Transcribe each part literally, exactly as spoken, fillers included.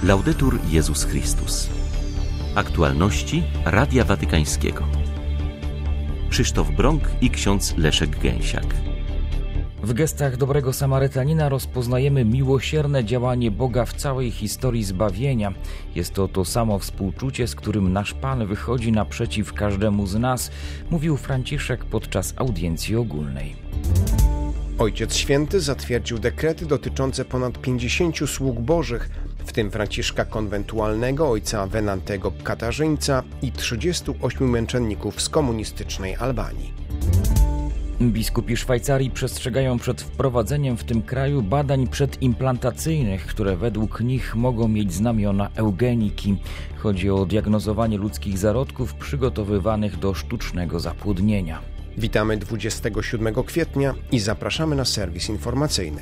Laudetur Jezus Chrystus. Aktualności Radia Watykańskiego. Krzysztof Brąk i ksiądz Leszek Gęsiak. W gestach dobrego Samarytanina rozpoznajemy miłosierne działanie Boga w całej historii zbawienia. Jest to to samo współczucie, z którym nasz Pan wychodzi naprzeciw każdemu z nas, mówił Franciszek podczas audiencji ogólnej. Ojciec Święty zatwierdził dekrety dotyczące ponad pięćdziesięciu sług bożych, w tym Franciszka Konwentualnego, ojca Venantego Katarzyńca i trzydziestu ośmiu męczenników z komunistycznej Albanii. Biskupi Szwajcarii przestrzegają przed wprowadzeniem w tym kraju badań przedimplantacyjnych, które według nich mogą mieć znamiona eugeniki. Chodzi o diagnozowanie ludzkich zarodków przygotowywanych do sztucznego zapłodnienia. Witamy dwudziestego siódmego kwietnia i zapraszamy na serwis informacyjny.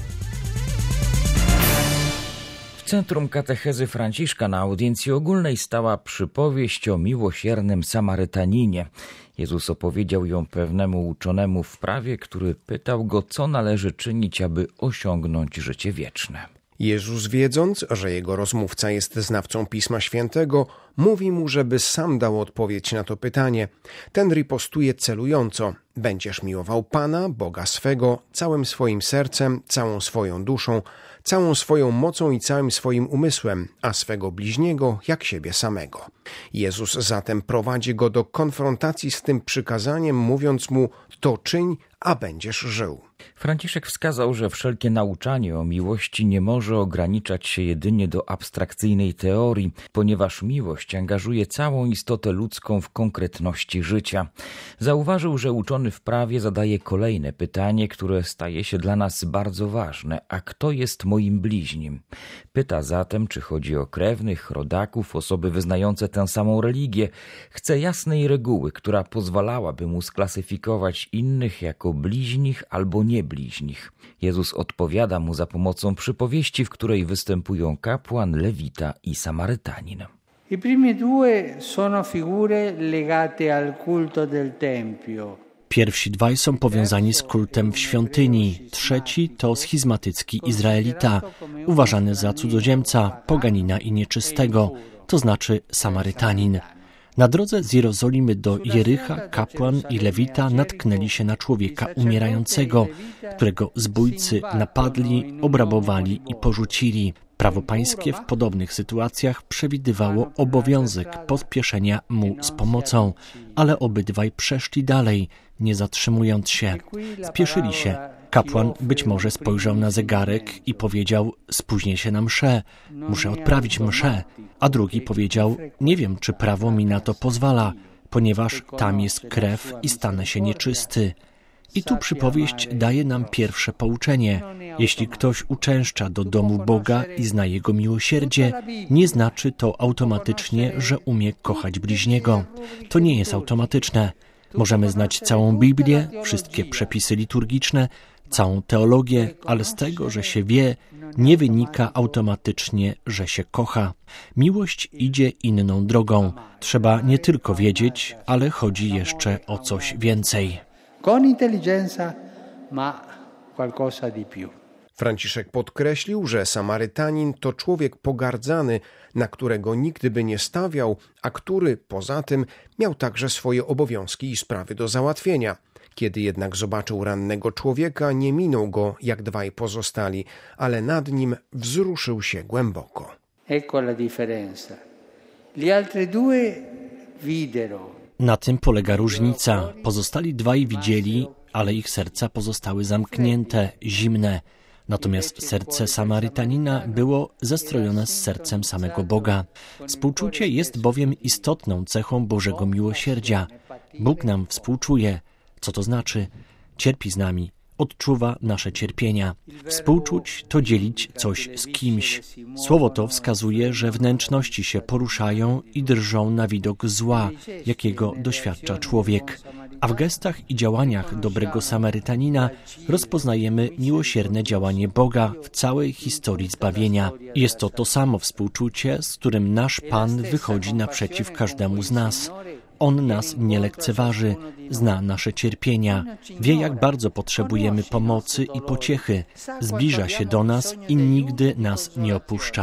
W centrum katechezy Franciszka na audiencji ogólnej stała przypowieść o miłosiernym Samarytaninie. Jezus opowiedział ją pewnemu uczonemu w prawie, który pytał go, co należy czynić, aby osiągnąć życie wieczne. Jezus, wiedząc, że jego rozmówca jest znawcą Pisma Świętego, mówi mu, żeby sam dał odpowiedź na to pytanie. Ten ripostuje celująco: będziesz miłował Pana, Boga swego, całym swoim sercem, całą swoją duszą, całą swoją mocą i całym swoim umysłem, a swego bliźniego jak siebie samego. Jezus zatem prowadzi go do konfrontacji z tym przykazaniem, mówiąc mu: to czyń, a będziesz żył. Franciszek wskazał, że wszelkie nauczanie o miłości nie może ograniczać się jedynie do abstrakcyjnej teorii, ponieważ miłość angażuje całą istotę ludzką w konkretności życia. Zauważył, że uczony w prawie zadaje kolejne pytanie, które staje się dla nas bardzo ważne: a kto jest moim bliźnim? Pyta zatem, czy chodzi o krewnych, rodaków, osoby wyznające tę samą religię. Chce jasnej reguły, która pozwalałaby mu sklasyfikować innych jako bliźnich albo niebliźnich. Jezus odpowiada mu za pomocą przypowieści, w której występują kapłan, lewita i Samarytanin. I primi due sono figure legate al culto del tempio. Pierwsi dwaj są powiązani z kultem w świątyni, trzeci to schizmatycki Izraelita, uważany za cudzoziemca, poganina i nieczystego, to znaczy Samarytanin. Na drodze z Jerozolimy do Jericha kapłan i lewita natknęli się na człowieka umierającego, którego zbójcy napadli, obrabowali i porzucili. Prawo pańskie w podobnych sytuacjach przewidywało obowiązek pospieszenia mu z pomocą, ale obydwaj przeszli dalej, nie zatrzymując się. Spieszyli się. Kapłan być może spojrzał na zegarek i powiedział: spóźnię się na mszę, muszę odprawić mszę. A drugi powiedział: nie wiem, czy prawo mi na to pozwala, ponieważ tam jest krew i stanę się nieczysty. I tu przypowieść daje nam pierwsze pouczenie. Jeśli ktoś uczęszcza do domu Boga i zna Jego miłosierdzie, nie znaczy to automatycznie, że umie kochać bliźniego. To nie jest automatyczne. Możemy znać całą Biblię, wszystkie przepisy liturgiczne, całą teologię, ale z tego, że się wie, nie wynika automatycznie, że się kocha. Miłość idzie inną drogą. Trzeba nie tylko wiedzieć, ale chodzi jeszcze o coś więcej. Con intelligenza, ma qualcosa di più. Franciszek podkreślił, że Samarytanin to człowiek pogardzany, na którego nigdy by nie stawiał, a który, poza tym, miał także swoje obowiązki i sprawy do załatwienia. Kiedy jednak zobaczył rannego człowieka, nie minął go jak dwaj pozostali, ale nad nim wzruszył się głęboko. Ecco la differenza. Gli altri due videro. Na tym polega różnica. Pozostali dwaj widzieli, ale ich serca pozostały zamknięte, zimne. Natomiast serce Samarytanina było zestrojone z sercem samego Boga. Współczucie jest bowiem istotną cechą Bożego miłosierdzia. Bóg nam współczuje. Co to znaczy? Cierpi z nami, odczuwa nasze cierpienia. Współczuć to dzielić coś z kimś. Słowo to wskazuje, że wnętrzności się poruszają i drżą na widok zła, jakiego doświadcza człowiek. A w gestach i działaniach dobrego Samarytanina rozpoznajemy miłosierne działanie Boga w całej historii zbawienia. Jest to to samo współczucie, z którym nasz Pan wychodzi naprzeciw każdemu z nas. On nas nie lekceważy, zna nasze cierpienia, wie, jak bardzo potrzebujemy pomocy i pociechy, zbliża się do nas i nigdy nas nie opuszcza.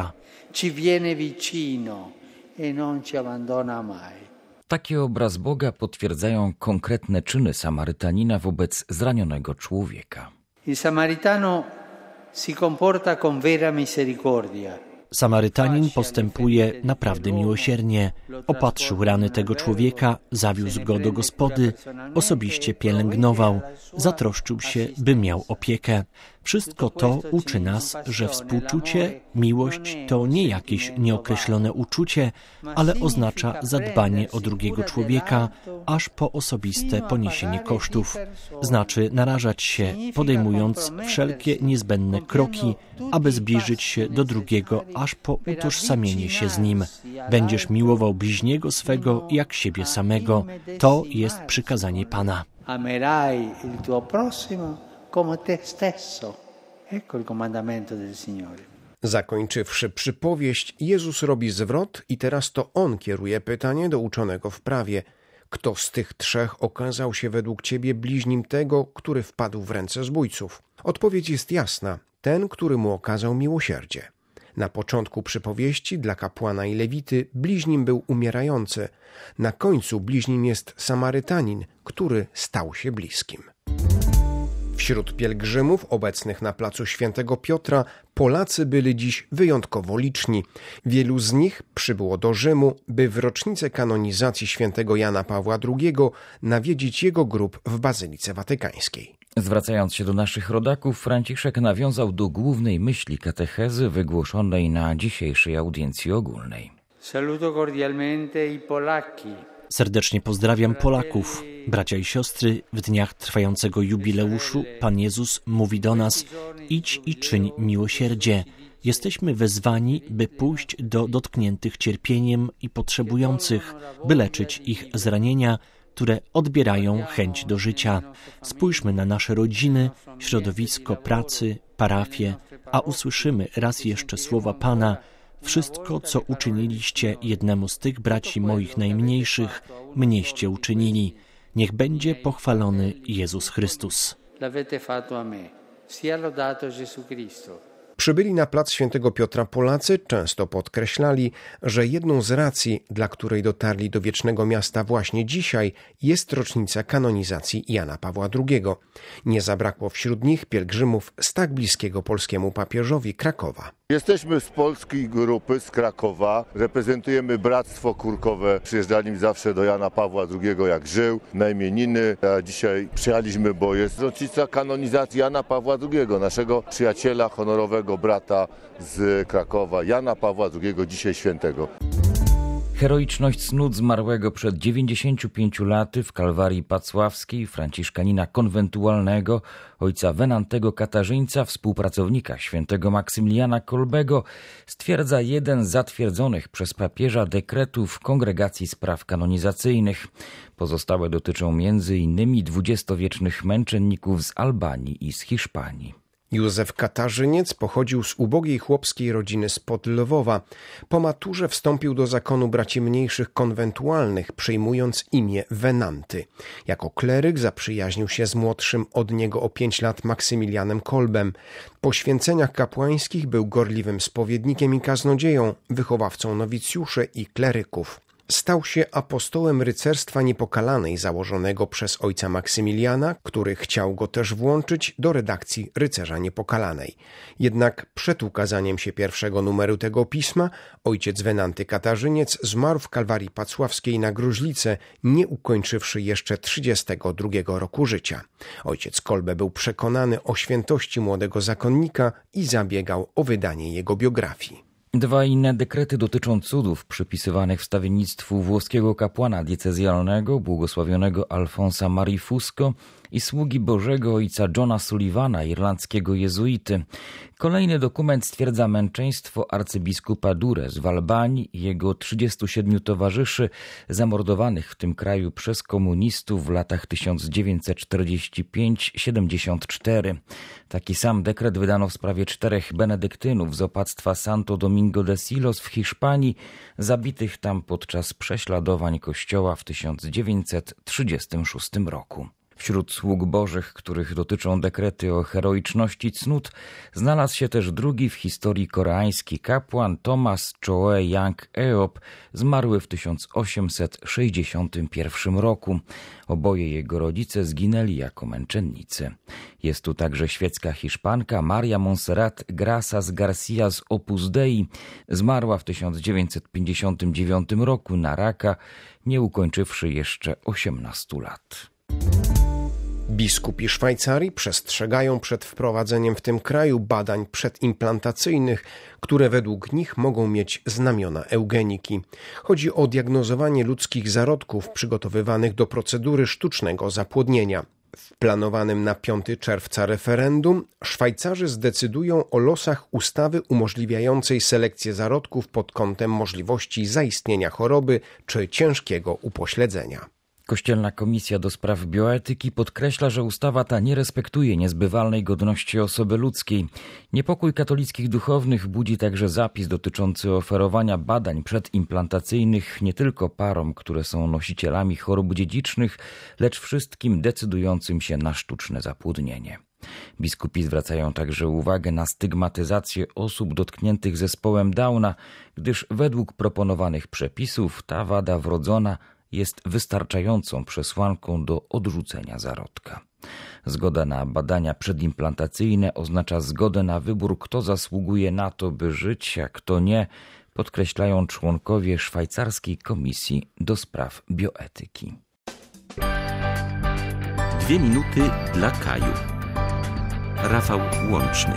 ci viene vicino e non ci abbandona mai. Taki obraz Boga potwierdzają konkretne czyny Samarytanina wobec zranionego człowieka. Il Samaritano si comporta con vera misericordia. Samarytanin postępuje naprawdę miłosiernie. Opatrzył rany tego człowieka, zawiózł go do gospody, osobiście pielęgnował, zatroszczył się, by miał opiekę. Wszystko to uczy nas, że współczucie, miłość to nie jakieś nieokreślone uczucie, ale oznacza zadbanie o drugiego człowieka, aż po osobiste poniesienie kosztów. Znaczy narażać się, podejmując wszelkie niezbędne kroki, aby zbliżyć się do drugiego, aż po utożsamienie się z nim. Będziesz miłował bliźniego swego jak siebie samego. To jest przykazanie Pana. Amerai il tuo prossimo come te stesso. Ecco il comandamento del Signore. Zakończywszy przypowieść, Jezus robi zwrot i teraz to On kieruje pytanie do uczonego w prawie. Kto z tych trzech okazał się według Ciebie bliźnim tego, który wpadł w ręce zbójców? Odpowiedź jest jasna. Ten, który mu okazał miłosierdzie. Na początku przypowieści dla kapłana i lewity bliźnim był umierający. Na końcu bliźnim jest Samarytanin, który stał się bliskim. Wśród pielgrzymów obecnych na placu Świętego Piotra Polacy byli dziś wyjątkowo liczni. Wielu z nich przybyło do Rzymu, by w rocznicę kanonizacji świętego Jana Pawła drugiego nawiedzić jego grób w Bazylice Watykańskiej. Zwracając się do naszych rodaków, Franciszek nawiązał do głównej myśli katechezy wygłoszonej na dzisiejszej audiencji ogólnej. Saluto cordialmente i Polacchi. Serdecznie pozdrawiam Polaków. Bracia i siostry, w dniach trwającego jubileuszu Pan Jezus mówi do nas: idź i czyń miłosierdzie. Jesteśmy wezwani, by pójść do dotkniętych cierpieniem i potrzebujących, by leczyć ich zranienia, które odbierają chęć do życia. Spójrzmy na nasze rodziny, środowisko pracy, parafie, a usłyszymy raz jeszcze słowa Pana: wszystko, co uczyniliście jednemu z tych braci moich najmniejszych, mnieście uczynili. Niech będzie pochwalony Jezus Chrystus. Przybyli na plac Świętego Piotra Polacy często podkreślali, że jedną z racji, dla której dotarli do wiecznego miasta właśnie dzisiaj, jest rocznica kanonizacji Jana Pawła drugiego. Nie zabrakło wśród nich pielgrzymów z tak bliskiego polskiemu papieżowi Krakowa. Jesteśmy z polskiej grupy, z Krakowa. Reprezentujemy Bractwo Kurkowe. Przyjeżdżali zawsze do Jana Pawła drugiego, jak żył, na imieniny. A dzisiaj przyjechaliśmy, bo jest rocznica kanonizacji Jana Pawła drugiego, naszego przyjaciela, honorowego brata z Krakowa, Jana Pawła drugiego, dzisiaj świętego. Heroiczność cnót zmarłego przed dziewięćdziesięciu pięciu laty w Kalwarii Pacławskiej, franciszkanina konwentualnego, ojca Wenantego Katarzyńca, współpracownika świętego Maksymiliana Kolbego, stwierdza jeden z zatwierdzonych przez papieża dekretów Kongregacji Spraw Kanonizacyjnych. Pozostałe dotyczą między innymi dwudziestowiecznych męczenników z Albanii i z Hiszpanii. Józef Katarzyniec pochodził z ubogiej chłopskiej rodziny spod Lwowa. Po maturze wstąpił do zakonu braci mniejszych konwentualnych, przyjmując imię Wenanty. Jako kleryk zaprzyjaźnił się z młodszym od niego o pięć lat Maksymilianem Kolbem. Po święceniach kapłańskich był gorliwym spowiednikiem i kaznodzieją, wychowawcą nowicjuszy i kleryków. Stał się apostołem rycerstwa niepokalanej założonego przez ojca Maksymiliana, który chciał go też włączyć do redakcji Rycerza Niepokalanej. Jednak przed ukazaniem się pierwszego numeru tego pisma ojciec Wenanty Katarzyniec zmarł w Kalwarii Pacławskiej na gruźlicę, nie ukończywszy jeszcze trzydziestego drugiego roku życia. Ojciec Kolbe był przekonany o świętości młodego zakonnika i zabiegał o wydanie jego biografii. Dwa inne dekrety dotyczą cudów przypisywanych wstawiennictwu włoskiego kapłana diecezjalnego, błogosławionego Alfonsa Marii Fusco i sługi Bożego ojca Johna Sullivana, irlandzkiego jezuity. Kolejny dokument stwierdza męczeństwo arcybiskupa Dures w Albanii i jego trzydziestu siedmiu towarzyszy zamordowanych w tym kraju przez komunistów w latach tysiąc dziewięćset czterdziesty piąty do siedemdziesiątego czwartego. Taki sam dekret wydano w sprawie czterech benedyktynów z opactwa Santo Domingo de Silos w Hiszpanii, zabitych tam podczas prześladowań kościoła w tysiąc dziewięćset trzydziestym szóstym roku. Wśród sług bożych, których dotyczą dekrety o heroiczności cnót, znalazł się też drugi w historii koreański kapłan Thomas Choe Yang Eop, zmarły w tysiąc osiemset sześćdziesiątym pierwszym roku. Oboje jego rodzice zginęli jako męczennicy. Jest tu także świecka Hiszpanka Maria Montserrat Grasas Garcia z Opus Dei. Zmarła w tysiąc dziewięćset pięćdziesiątym dziewiątym roku na raka, nie ukończywszy jeszcze osiemnastu lat. Biskupi Szwajcarii przestrzegają przed wprowadzeniem w tym kraju badań przedimplantacyjnych, które według nich mogą mieć znamiona eugeniki. Chodzi o diagnozowanie ludzkich zarodków przygotowywanych do procedury sztucznego zapłodnienia. W planowanym na piątego czerwca referendum Szwajcarzy zdecydują o losach ustawy umożliwiającej selekcję zarodków pod kątem możliwości zaistnienia choroby czy ciężkiego upośledzenia. Kościelna Komisja do Spraw Bioetyki podkreśla, że ustawa ta nie respektuje niezbywalnej godności osoby ludzkiej. Niepokój katolickich duchownych budzi także zapis dotyczący oferowania badań przedimplantacyjnych nie tylko parom, które są nosicielami chorób dziedzicznych, lecz wszystkim decydującym się na sztuczne zapłodnienie. Biskupi zwracają także uwagę na stygmatyzację osób dotkniętych zespołem Downa, gdyż według proponowanych przepisów ta wada wrodzona jest wystarczającą przesłanką do odrzucenia zarodka. Zgoda na badania przedimplantacyjne oznacza zgodę na wybór, kto zasługuje na to, by żyć, a kto nie, podkreślają członkowie Szwajcarskiej Komisji do Spraw Bioetyki. Dwie minuty dla Kaju. Rafał Łączny.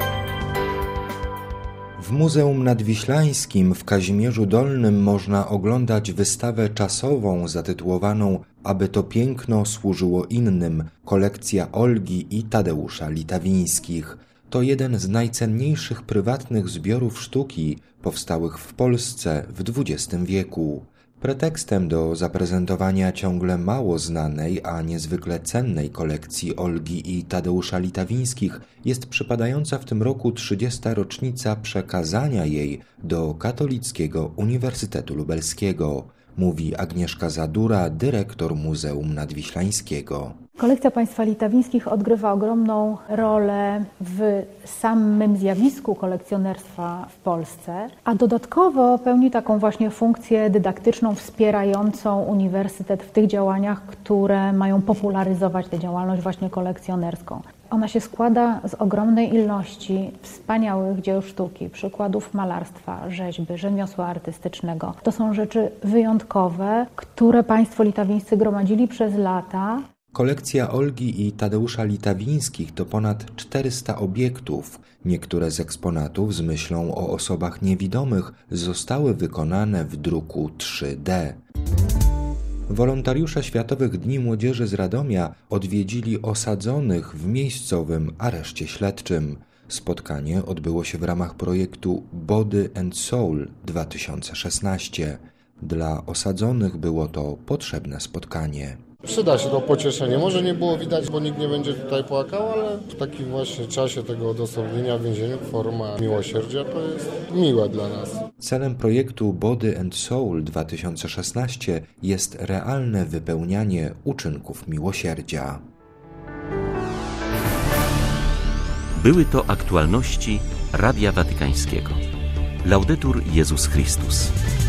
W Muzeum Nadwiślańskim w Kazimierzu Dolnym można oglądać wystawę czasową zatytułowaną „Aby to piękno służyło innym” kolekcja Olgi i Tadeusza Litawińskich. To jeden z najcenniejszych prywatnych zbiorów sztuki powstałych w Polsce w dwudziestym wieku. Pretekstem do zaprezentowania ciągle mało znanej, a niezwykle cennej kolekcji Olgi i Tadeusza Litawińskich jest przypadająca w tym roku trzydziesta rocznica przekazania jej do Katolickiego Uniwersytetu Lubelskiego, mówi Agnieszka Zadura, dyrektor Muzeum Nadwiślańskiego. Kolekcja państwa Litawińskich odgrywa ogromną rolę w samym zjawisku kolekcjonerstwa w Polsce, a dodatkowo pełni taką właśnie funkcję dydaktyczną, wspierającą uniwersytet w tych działaniach, które mają popularyzować tę działalność właśnie kolekcjonerską. Ona się składa z ogromnej ilości wspaniałych dzieł sztuki, przykładów malarstwa, rzeźby, rzemiosła artystycznego. To są rzeczy wyjątkowe, które państwo litawińscy gromadzili przez lata. Kolekcja Olgi i Tadeusza Litawińskich to ponad czterysta obiektów. Niektóre z eksponatów z myślą o osobach niewidomych zostały wykonane w druku trzy D. Wolontariusze Światowych Dni Młodzieży z Radomia odwiedzili osadzonych w miejscowym areszcie śledczym. Spotkanie odbyło się w ramach projektu Body and Soul dwa tysiące szesnaście. Dla osadzonych było to potrzebne spotkanie. Przyda się to pocieszenie. Może nie było widać, bo nikt nie będzie tutaj płakał, ale w takim właśnie czasie tego odosobnienia w więzieniu forma miłosierdzia to jest miłe dla nas. Celem projektu Body and Soul dwa tysiące szesnaście jest realne wypełnianie uczynków miłosierdzia. Były to aktualności Radia Watykańskiego. Laudetur Jezus Chrystus.